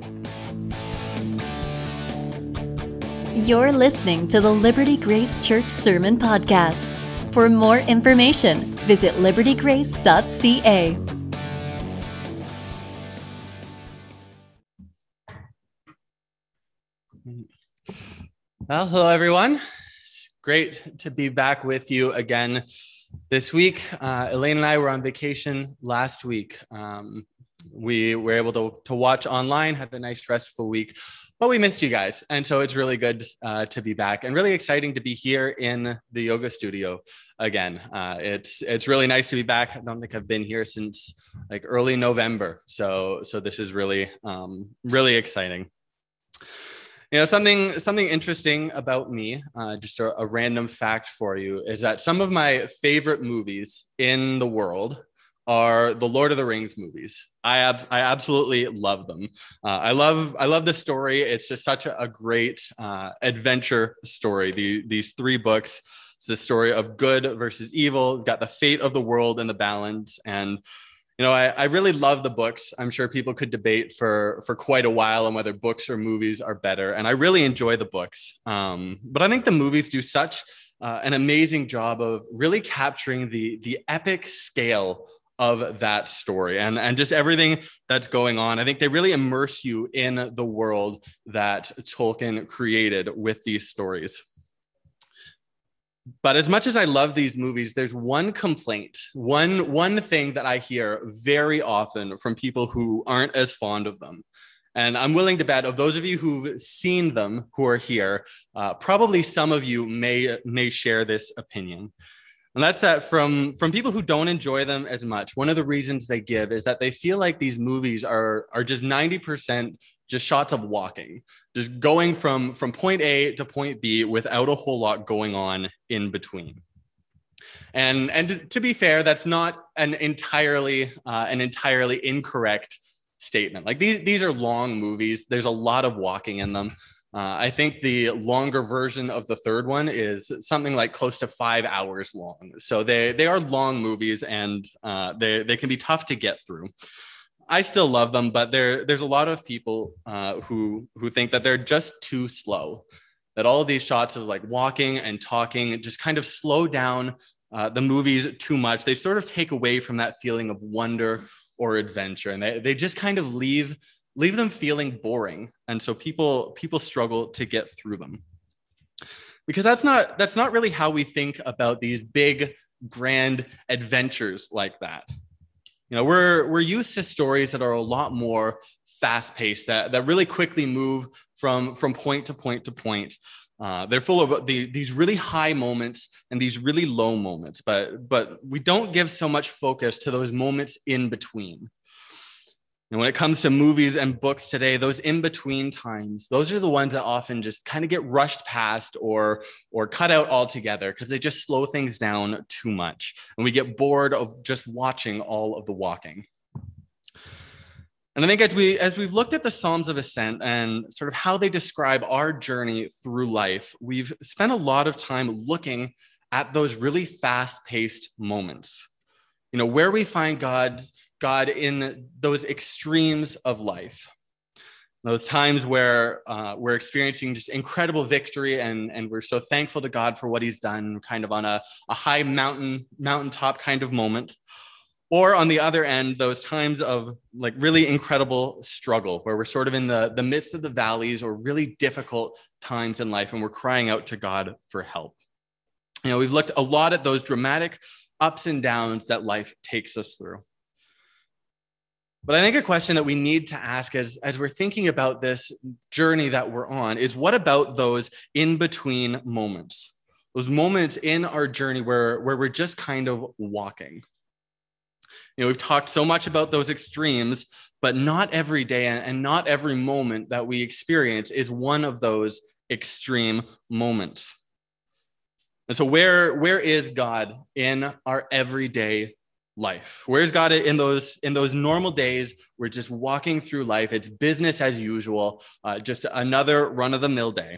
You're listening to the Liberty Grace Church Sermon Podcast. For more information, visit libertygrace.ca. Well, hello, everyone. It's great to be back with you again this week. Elaine and I were on vacation last week. We were able to watch online, had a nice restful week, but we missed you guys. And so it's really good to be back and really exciting to be here in the yoga studio again. It's really nice to be back. I don't think I've been here since like early November. So this is really, really exciting. You know, something interesting about me, just a random fact for you, is that some of my favorite movies in the world are the Lord of the Rings movies. I absolutely love them. I love the story. It's just such a great adventure story. These three books. It's the story of good versus evil. Got the fate of the world in the balance. And you know, I really love the books. I'm sure people could debate for quite a while on whether books or movies are better. And I really enjoy the books. But I think the movies do such an amazing job of really capturing the epic scale of that story and just everything that's going on. I think they really immerse you in the world that Tolkien created with these stories. But as much as I love these movies, there's one complaint, one thing that I hear very often from people who aren't as fond of them. And I'm willing to bet of those of you who've seen them who are here, probably some of you may share this opinion. And that's that from people who don't enjoy them as much, one of the reasons they give is that they feel like these movies are just 90% just shots of walking, just going from point A to point B without a whole lot going on in between. And to be fair, that's not an entirely incorrect statement. Like these are long movies. There's a lot of walking in them. I think the longer version of the third one is something like close to 5 hours long. So they are long movies and they can be tough to get through. I still love them, but there's a lot of people who think that they're just too slow, that all of these shots of like walking and talking just kind of slow down the movies too much. They sort of take away from that feeling of wonder or adventure, and they just kind of leave them feeling boring. And so people struggle to get through them because that's not really how we think about these big, grand adventures like that. You know, we're used to stories that are a lot more fast-paced, that really quickly move from point to point to point. They're full of these really high moments and these really low moments, but we don't give so much focus to those moments in between. And when it comes to movies and books today, those in-between times, those are the ones that often just kind of get rushed past or cut out altogether because they just slow things down too much. And we get bored of just watching all of the walking. And I think as we've looked at the Psalms of Ascent and sort of how they describe our journey through life, we've spent a lot of time looking at those really fast-paced moments. You know, where we find God in those extremes of life, those times where we're experiencing just incredible victory and we're so thankful to God for what he's done, kind of on a high mountaintop kind of moment. Or on the other end, those times of like really incredible struggle where we're sort of in the midst of the valleys or really difficult times in life and we're crying out to God for help. You know, we've looked a lot at those dramatic ups and downs that life takes us through. But I think a question that we need to ask as we're thinking about this journey that we're on is, what about those in-between moments? Those moments in our journey where we're just kind of walking. You know, we've talked so much about those extremes, but not every day and not every moment that we experience is one of those extreme moments. And so where is God in our everyday life? Where's God in those normal days? We're just walking through life. It's business as usual, just another run-of-the-mill day.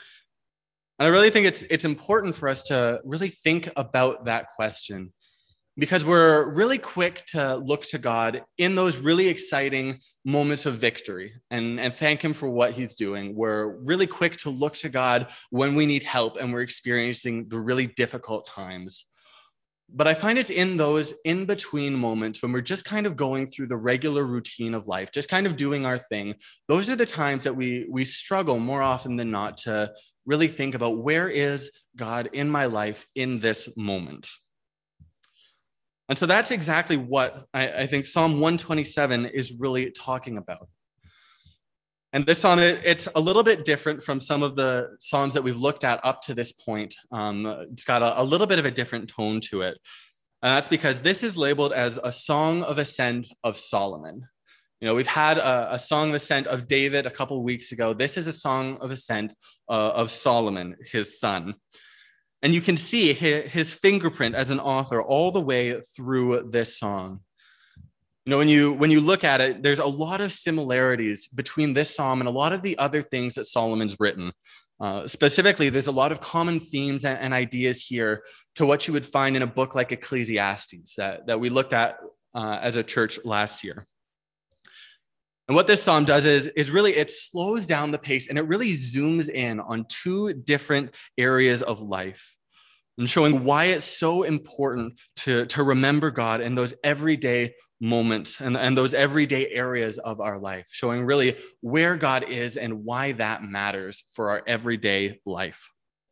And I really think it's important for us to really think about that question. because we're really quick to look to God in those really exciting moments of victory and thank him for what he's doing. We're really quick to look to God when we need help and we're experiencing the really difficult times. But I find it's in those in-between moments when we're just kind of going through the regular routine of life, just kind of doing our thing. Those are the times that we struggle more often than not to really think about, where is God in my life in this moment? And so that's exactly what I think Psalm 127 is really talking about. And this psalm, it's a little bit different from some of the psalms that we've looked at up to this point. It's got a little bit of a different tone to it. And that's because this is labeled as a song of ascent of Solomon. We've had a song of ascent of David a couple of weeks ago. This is a song of ascent of Solomon, his son. And you can see his fingerprint as an author all the way through this song. When you look at it, there's a lot of similarities between this psalm and a lot of the other things that Solomon's written. Specifically, there's a lot of common themes and ideas here to what you would find in a book like Ecclesiastes that we looked at as a church last year. And what this psalm does is really, it slows down the pace and it really zooms in on two different areas of life and showing why it's so important to remember God in those everyday moments and those everyday areas of our life, showing really where God is and why that matters for our everyday life.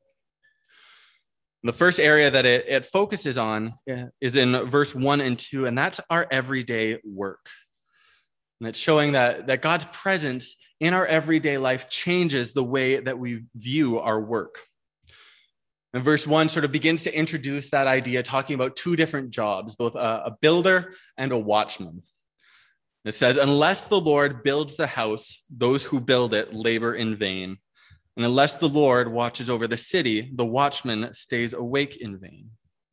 The first area that it focuses on is in verse 1 and 2, and that's our everyday work. And it's showing that God's presence in our everyday life changes the way that we view our work. And verse 1 sort of begins to introduce that idea, talking about two different jobs, both a builder and a watchman. It says, unless the Lord builds the house, those who build it labor in vain. And unless the Lord watches over the city, the watchman stays awake in vain.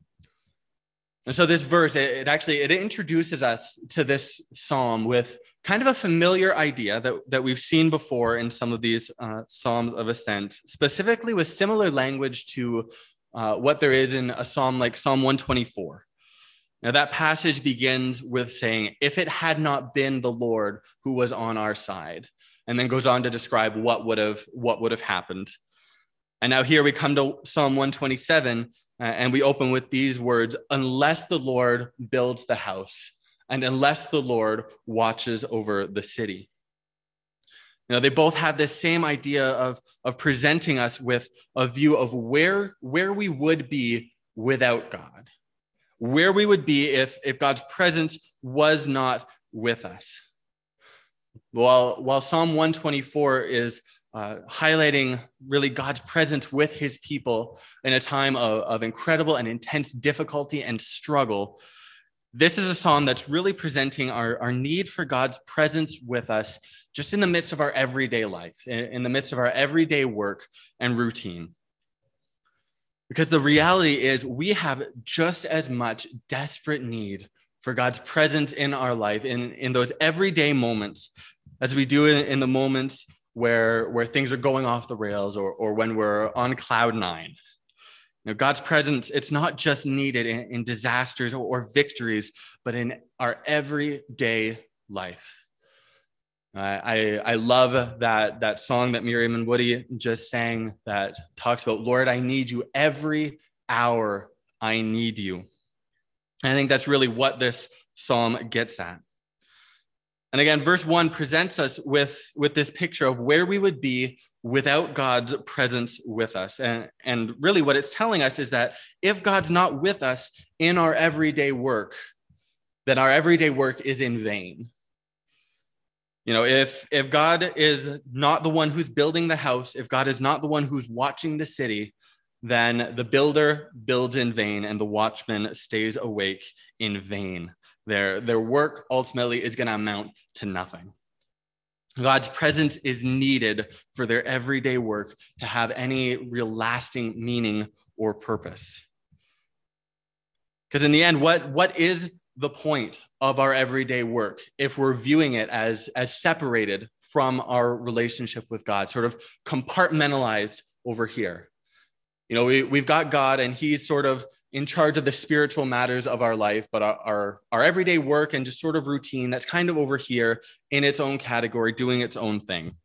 And so this verse, it introduces us to this psalm with kind of a familiar idea that we've seen before in some of these Psalms of Ascent, specifically with similar language to what there is in a psalm like Psalm 124. Now that passage begins with saying, if it had not been the Lord who was on our side, and then goes on to describe what would have happened. And now here we come to Psalm 127, and we open with these words, unless the Lord builds the house, and unless the Lord watches over the city. They both have this same idea of presenting us with a view of where we would be without God, where we would be if God's presence was not with us. While Psalm 124 is highlighting really God's presence with his people in a time of incredible and intense difficulty and struggle, this is a psalm that's really presenting our need for God's presence with us just in the midst of our everyday life, in the midst of our everyday work and routine. Because the reality is we have just as much desperate need for God's presence in our life, in those everyday moments, as we do in the moments where things are going off the rails or when we're on cloud nine. God's presence, it's not just needed in disasters or victories, but in our everyday life. I love that song that Miriam and Woody just sang that talks about, Lord, I need you every hour. I need you. And I think that's really what this psalm gets at. And again, verse 1 presents us with this picture of where we would be without God's presence with us. And really what it's telling us is that if God's not with us in our everyday work, then our everyday work is in vain. If God is not the one who's building the house, if God is not the one who's watching the city, then the builder builds in vain and the watchman stays awake in vain. Their work ultimately is going to amount to nothing. God's presence is needed for their everyday work to have any real lasting meaning or purpose. Because in the end, what is the point of our everyday work if we're viewing it as separated from our relationship with God, sort of compartmentalized over here? We've got God and he's sort of in charge of the spiritual matters of our life, but our everyday work and just sort of routine, that's kind of over here in its own category, doing its own thing.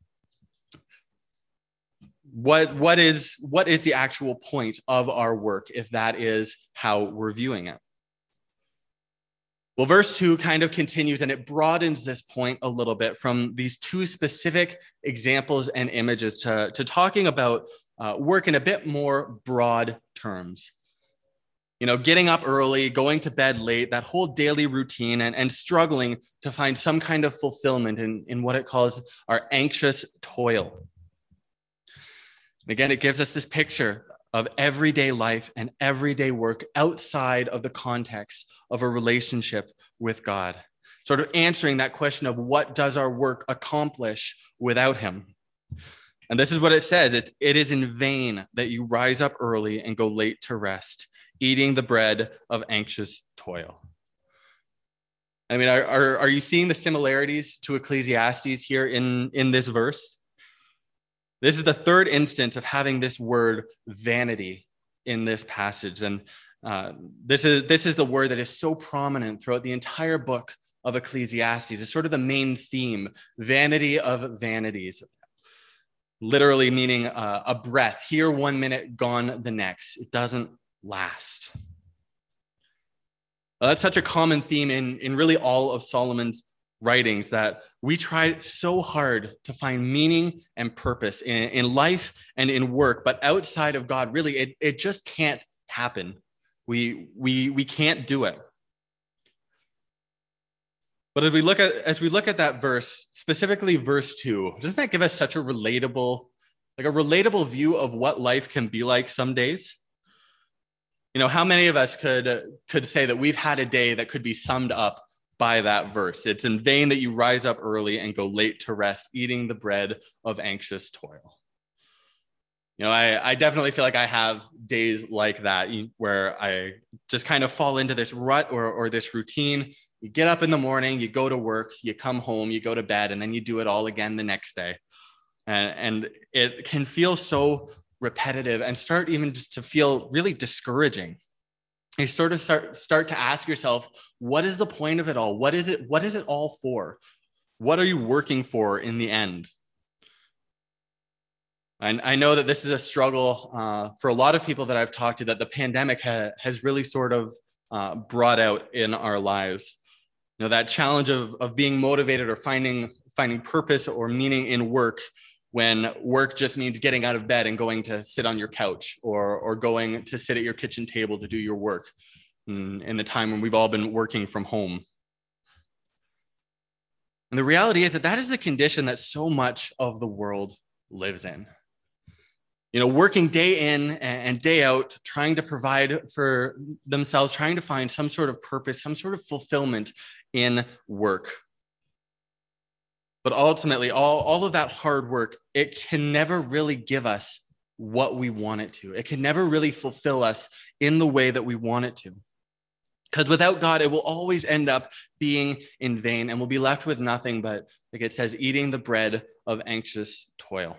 What is the actual point of our work if that is how we're viewing it? Well, verse 2 kind of continues, and it broadens this point a little bit from these two specific examples and images to talking about work in a bit more broad terms. Getting up early, going to bed late, that whole daily routine, and struggling to find some kind of fulfillment in what it calls our anxious toil. And again, it gives us this picture of everyday life and everyday work outside of the context of a relationship with God, sort of answering that question of what does our work accomplish without him? And this is what it says. It is in vain that you rise up early and go late to rest, eating the bread of anxious toil. I mean, are you seeing the similarities to Ecclesiastes here in this verse? This is the third instance of having this word vanity in this passage. And this is the word that is so prominent throughout the entire book of Ecclesiastes. It's sort of the main theme, vanity of vanities, literally meaning a breath, here 1 minute, gone the next. It doesn't last. That's such a common theme in really all of Solomon's writings, that we try so hard to find meaning and purpose in life and in work, but outside of God, really, it just can't happen. We can't do it. But as we look at that verse, specifically verse 2, doesn't that give us such a relatable view of what life can be like some days? How many of us could say that we've had a day that could be summed up by that verse? It's in vain that you rise up early and go late to rest, eating the bread of anxious toil. I definitely feel like I have days like that where I just kind of fall into this rut or this routine. You get up in the morning, you go to work, you come home, you go to bed, and then you do it all again the next day. And it can feel so repetitive and start even just to feel really discouraging. You sort of start to ask yourself, what is the point of it all? What is it all for? What are you working for in the end? And I know that this is a struggle for a lot of people that I've talked to, that the pandemic has really sort of brought out in our lives. That challenge of being motivated or finding purpose or meaning in work, when work just means getting out of bed and going to sit on your couch or going to sit at your kitchen table to do your work in the time when we've all been working from home. And the reality is that is the condition that so much of the world lives in. Working day in and day out, trying to provide for themselves, trying to find some sort of purpose, some sort of fulfillment in work. But ultimately, all of that hard work, it can never really give us what we want it to. It can never really fulfill us in the way that we want it to. Because without God, it will always end up being in vain, and we'll be left with nothing but, like it says, eating the bread of anxious toil.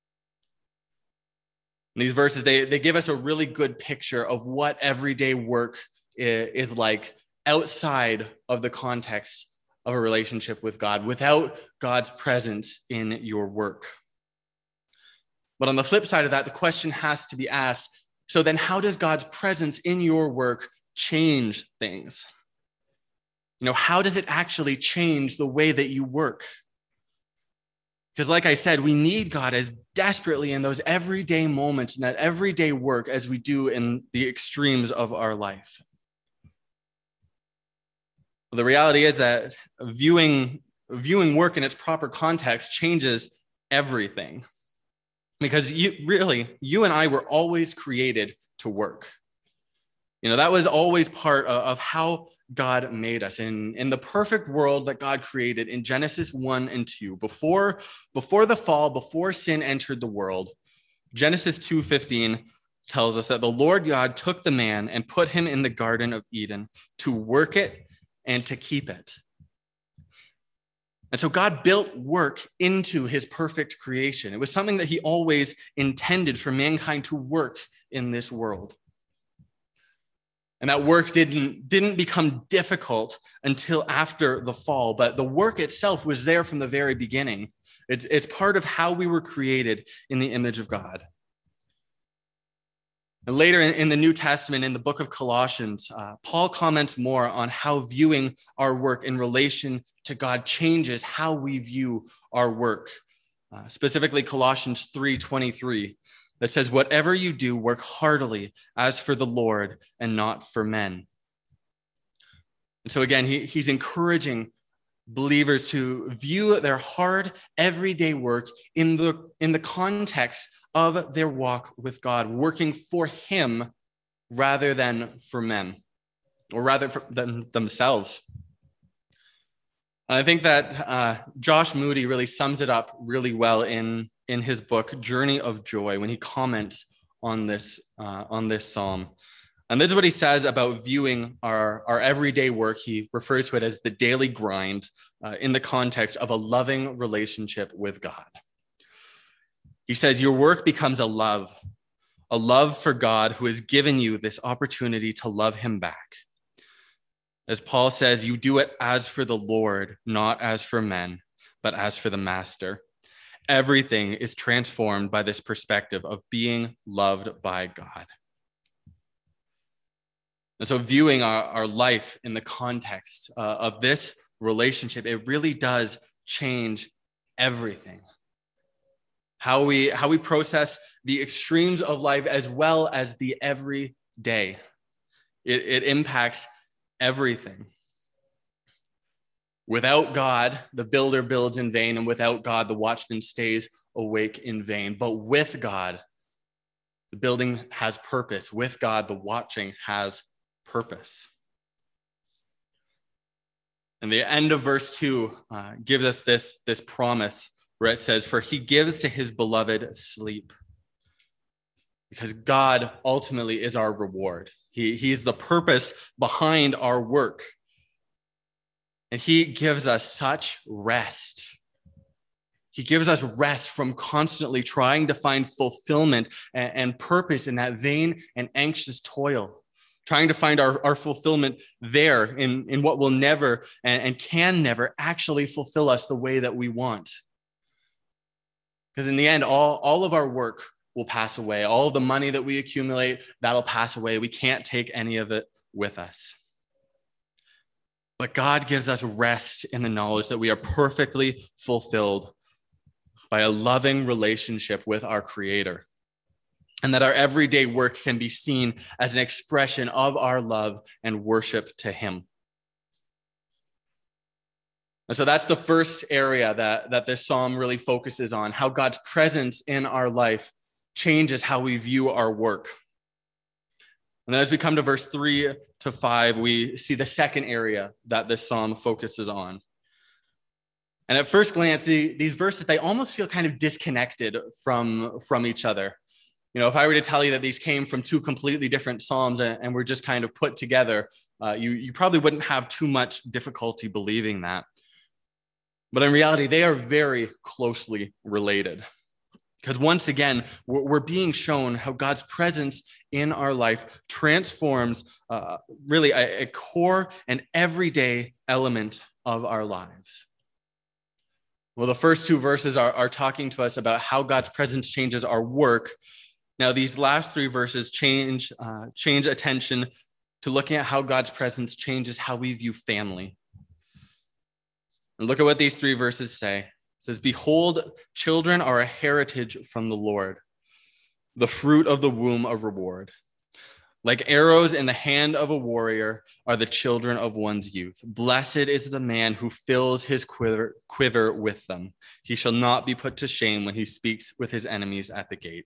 And these verses, they give us a really good picture of what everyday work is like outside of the context of a relationship with God, without God's presence in your work. But on the flip side of that, the question has to be asked, so then how does God's presence in your work change things? How does it actually change the way that you work? Because like I said, we need God as desperately in those everyday moments and that everyday work as we do in the extremes of our life. The reality is that viewing work in its proper context changes everything. Because you and I were always created to work. That was always part of how God made us. In the perfect world that God created in Genesis 1 and 2, before the fall, before sin entered the world, Genesis 2:15 tells us that the Lord God took the man and put him in the Garden of Eden to work it and to keep it. And so God built work into his perfect creation. It was something that he always intended for mankind to work in this world. And that work didn't become difficult until after the fall, but the work itself was there from the very beginning. It's part of how we were created in the image of God. And later in the New Testament, in the book of Colossians, Paul comments more on how viewing our work in relation to God changes how we view our work. Specifically, Colossians 3:23, that says, "Whatever you do, work heartily as for the Lord and not for men." And so again, he's encouraging believers to view their hard, everyday work in the context of their walk with God, working for him rather than for men, or rather than themselves. And I think that Josh Moody really sums it up really well in his book, Journey of Joy, when he comments on this psalm. And this is what he says about viewing our everyday work. He refers to it as the daily grind in the context of a loving relationship with God. He says, your work becomes a love for God who has given you this opportunity to love him back. As Paul says, you do it as for the Lord, not as for men, but as for the master. Everything is transformed by this perspective of being loved by God. And so viewing our life in the context of this relationship, it really does change everything. How we process the extremes of life as well as the everyday. It impacts everything. Without God, the builder builds in vain, and without God, the watchman stays awake in vain. But with God, the building has purpose. With God, the watching has purpose. And the end of verse 2 gives us this promise where it says, for he gives to his beloved sleep. Because God ultimately is our reward. He's the purpose behind our work. And he gives us such rest. He gives us rest from constantly trying to find fulfillment and purpose in that vain and anxious toil. Trying to find our fulfillment there in what will never and can never actually fulfill us the way that we want. Because in the end, all of our work will pass away. All of the money that we accumulate, that'll pass away. We can't take any of it with us. But God gives us rest in the knowledge that we are perfectly fulfilled by a loving relationship with our Creator. And that our everyday work can be seen as an expression of our love and worship to him. And so that's the first area that this psalm really focuses on, how God's presence in our life changes how we view our work. And then as we come to verse 3 to 5, we see the second area that this psalm focuses on. And at first glance, these verses, they almost feel kind of disconnected from each other. You know, if I were to tell you that these came from two completely different psalms and were just kind of put together, you probably wouldn't have too much difficulty believing that. But in reality, they are very closely related. Because once again, we're being shown how God's presence in our life transforms really a core and everyday element of our lives. Well, the first two verses are talking to us about how God's presence changes our work. Now, these last three verses change attention to looking at how God's presence changes how we view family. And look at what these three verses say. It says, behold, children are a heritage from the Lord, the fruit of the womb a reward. Like arrows in the hand of a warrior are the children of one's youth. Blessed is the man who fills his quiver with them. He shall not be put to shame when he speaks with his enemies at the gate.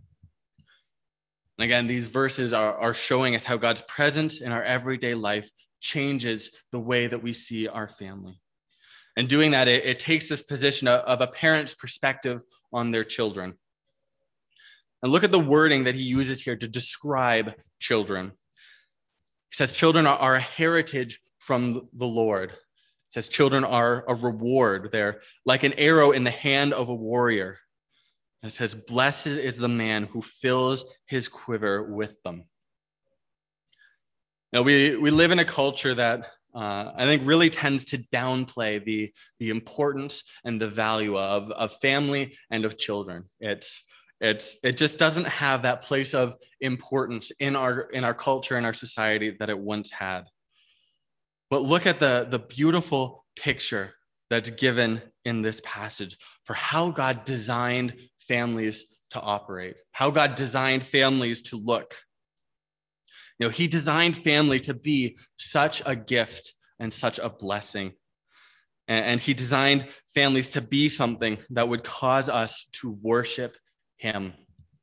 And again, these verses are showing us how God's presence in our everyday life changes the way that we see our family. And doing that, it takes this position of a parent's perspective on their children. And look at the wording that he uses here to describe children. He says children are a heritage from the Lord. He says children are a reward. They're like an arrow in the hand of a warrior. And it says, blessed is the man who fills his quiver with them. We live in a culture that I think really tends to downplay the importance and the value of family and of children. It just doesn't have that place of importance in our culture and our society that it once had. But look at the beautiful picture that's given in this passage for how God designed families to operate, how God designed families to look. He designed family to be such a gift and such a blessing. And he designed families to be something that would cause us to worship him.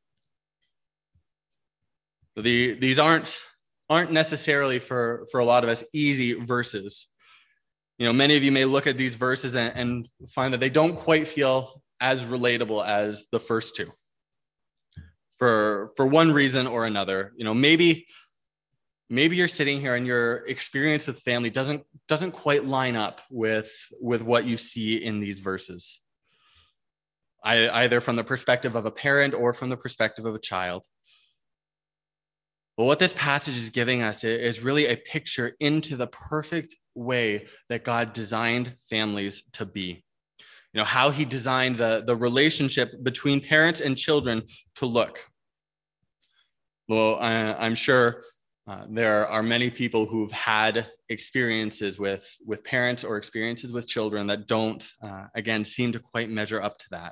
These aren't necessarily for a lot of us easy verses. Many of you may look at these verses and find that they don't quite feel as relatable as the first two. For one reason or another, maybe you're sitting here and your experience with family doesn't quite line up with what you see in these verses, either from the perspective of a parent or from the perspective of a child. But what this passage is giving us is really a picture into the perfect way that God designed families to be. How he designed the relationship between parents and children to look. Well, I'm sure there are many people who've had experiences with parents or experiences with children that don't, again, seem to quite measure up to that.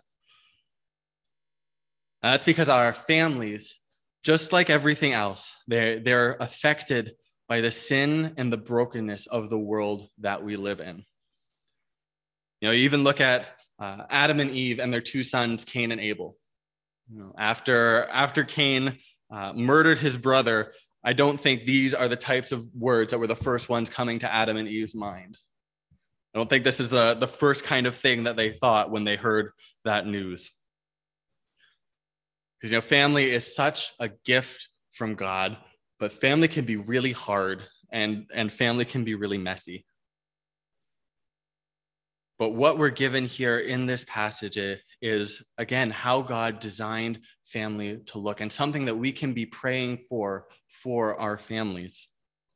That's because our families, just like everything else, they're affected by the sin and the brokenness of the world that we live in. You even look at Adam and Eve and their two sons, Cain and Abel. After Cain murdered his brother, I don't think these are the types of words that were the first ones coming to Adam and Eve's mind. I don't think this is the first kind of thing that they thought when they heard that news. Because, family is such a gift from God, but family can be really hard and family can be really messy. But what we're given here in this passage is, again, how God designed family to look, and something that we can be praying for our families.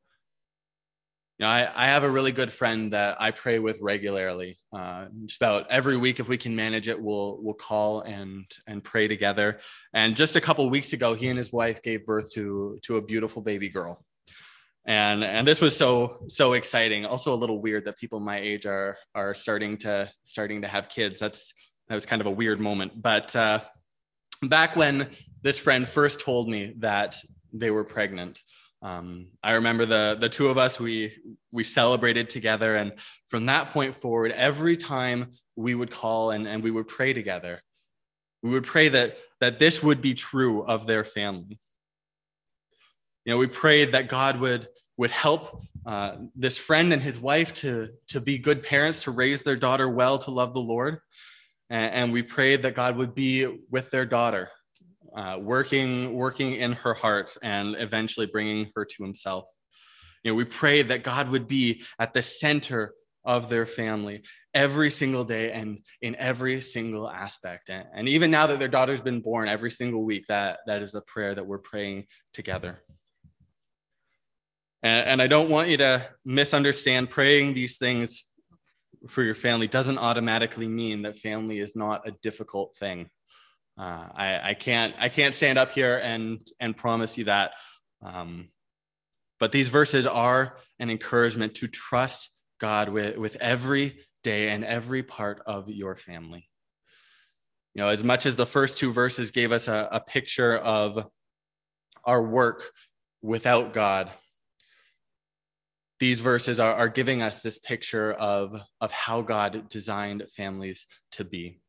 I have a really good friend that I pray with regularly. Just about every week, if we can manage it, we'll call and pray together. And just a couple of weeks ago, he and his wife gave birth to a beautiful baby girl. And this was so exciting. Also a little weird that people my age are starting to have kids. That was kind of a weird moment. But back when this friend first told me that they were pregnant, I remember the two of us, we celebrated together. And from that point forward, every time we would call and we would pray together, we would pray that this would be true of their family. We prayed that God would help this friend and his wife to be good parents, to raise their daughter well, to love the Lord. And we prayed that God would be with their daughter, working in her heart and eventually bringing her to himself. We prayed that God would be at the center of their family every single day and in every single aspect. And even now that their daughter's been born, every single week, that is a prayer that we're praying together. And I don't want you to misunderstand, praying these things for your family doesn't automatically mean that family is not a difficult thing. I can't stand up here and promise you that. But these verses are an encouragement to trust God with every day and every part of your family. As much as the first two verses gave us a picture of our work without God, these verses are giving us this picture of how God designed families to be.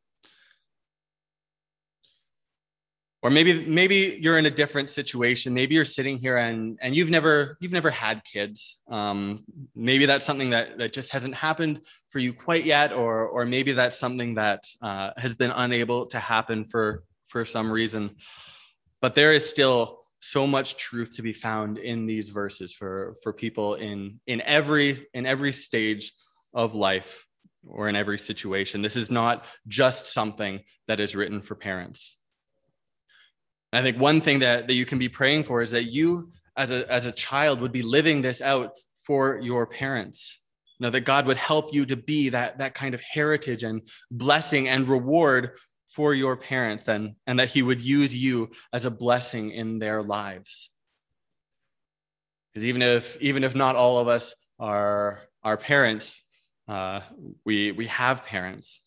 Or maybe you're in a different situation. Maybe you're sitting here and you've never had kids. Maybe that's something that just hasn't happened for you quite yet, or maybe that's something that has been unable to happen for some reason. But there is still so much truth to be found in these verses for people in every stage of life or in every situation. This is not just something that is written for parents. I think one thing that you can be praying for is that you as a child would be living this out for your parents. That God would help you to be that kind of heritage and blessing and reward for your parents, and that he would use you as a blessing in their lives. Because even if not all of us are our parents, we have parents.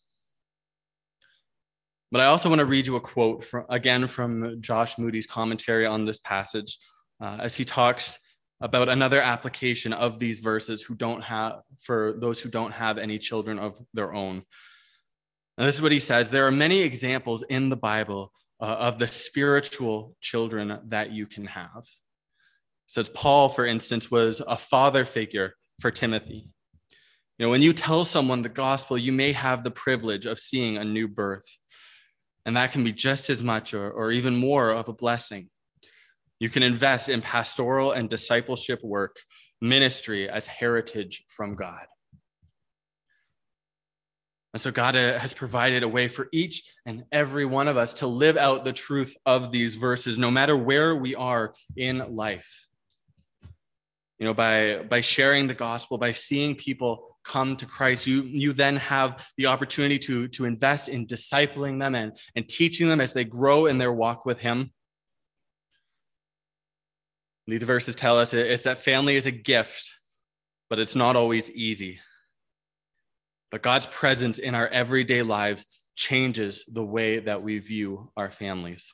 But I also want to read you a quote from Josh Moody's commentary on this passage, as he talks about another application of these verses for those who don't have any children of their own. And this is what he says: there are many examples in the Bible of the spiritual children that you can have. So Paul, for instance, was a father figure for Timothy. When you tell someone the gospel, you may have the privilege of seeing a new birth. And that can be just as much or even more of a blessing. You can invest in pastoral and discipleship work, ministry as heritage from God. And so God has provided a way for each and every one of us to live out the truth of these verses, no matter where we are in life. By sharing the gospel, by seeing people come to Christ, you then have the opportunity to invest in discipling them and teaching them as they grow in their walk with him. These verses tell us it's that family is a gift, but it's not always easy. But God's presence in our everyday lives changes the way that we view our families.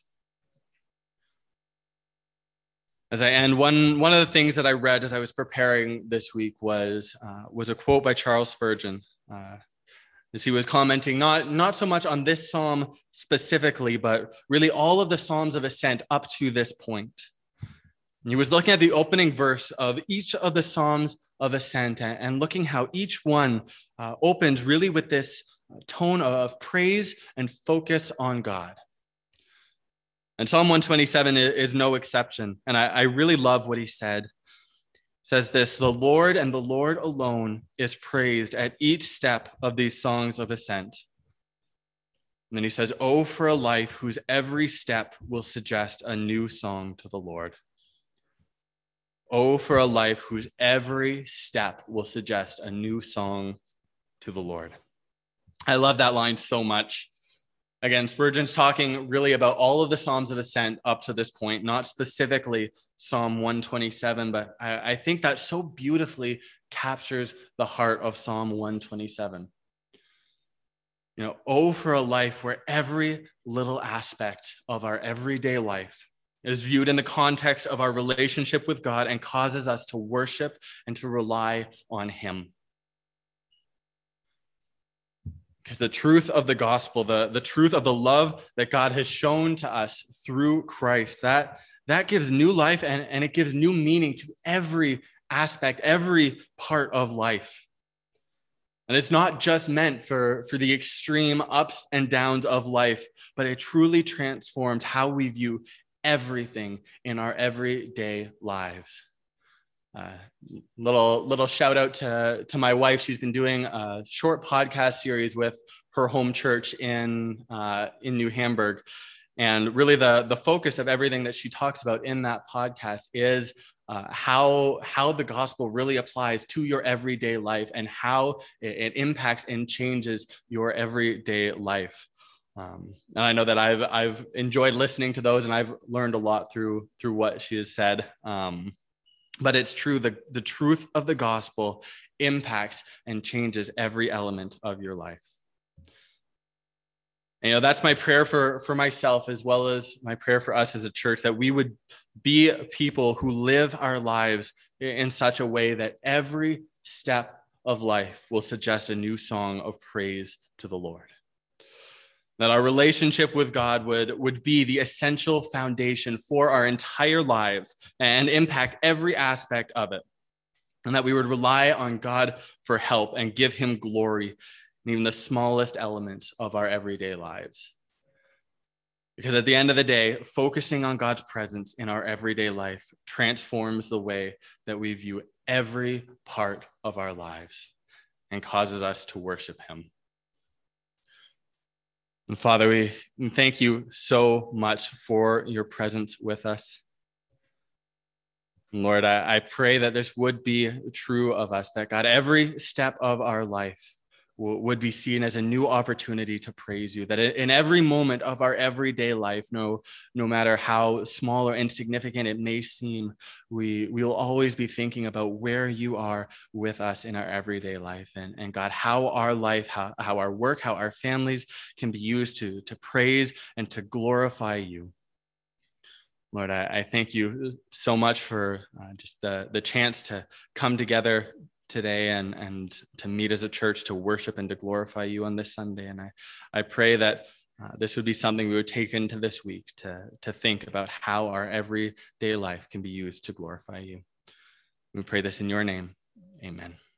As I end, one of the things that I read as I was preparing this week was a quote by Charles Spurgeon, as he was commenting not so much on this psalm specifically, but really all of the Psalms of Ascent up to this point. And he was looking at the opening verse of each of the Psalms of Ascent and looking how each one opens really with this tone of praise and focus on God. And Psalm 127 is no exception. And I really love what he said. It says this: the Lord and the Lord alone is praised at each step of these songs of ascent. And then he says, oh, for a life whose every step will suggest a new song to the Lord. Oh, for a life whose every step will suggest a new song to the Lord. I love that line so much. Again, Spurgeon's talking really about all of the Psalms of Ascent up to this point, not specifically Psalm 127, but I think that so beautifully captures the heart of Psalm 127. Oh, for a life where every little aspect of our everyday life is viewed in the context of our relationship with God and causes us to worship and to rely on him. Because the truth of the gospel, the truth of the love that God has shown to us through Christ, that gives new life and it gives new meaning to every aspect, every part of life. And it's not just meant for the extreme ups and downs of life, but it truly transforms how we view everything in our everyday lives. Little shout out to my wife. She's been doing a short podcast series with her home church in New Hamburg. And really the focus of everything that she talks about in that podcast is how the gospel really applies to your everyday life and how it impacts and changes your everyday life. And I know that I've enjoyed listening to those, and I've learned a lot through what she has said. But it's true, the truth of the gospel impacts and changes every element of your life. And, that's my prayer for myself, as well as my prayer for us as a church, that we would be people who live our lives in such a way that every step of life will suggest a new song of praise to the Lord. That our relationship with God would be the essential foundation for our entire lives and impact every aspect of it. And that we would rely on God for help and give him glory in even the smallest elements of our everyday lives. Because at the end of the day, focusing on God's presence in our everyday life transforms the way that we view every part of our lives and causes us to worship him. And Father, we thank you so much for your presence with us. Lord, I pray that this would be true of us, that God, every step of our life would be seen as a new opportunity to praise you, that in every moment of our everyday life, no matter how small or insignificant it may seem, we will always be thinking about where you are with us in our everyday life. And God, how our life, how our work, how our families can be used to praise and to glorify you. Lord, I thank you so much for just the chance to come together today and to meet as a church to worship and to glorify you on this Sunday. And I pray that this would be something we would take into this week to think about how our everyday life can be used to glorify you. We pray this in your name. Amen.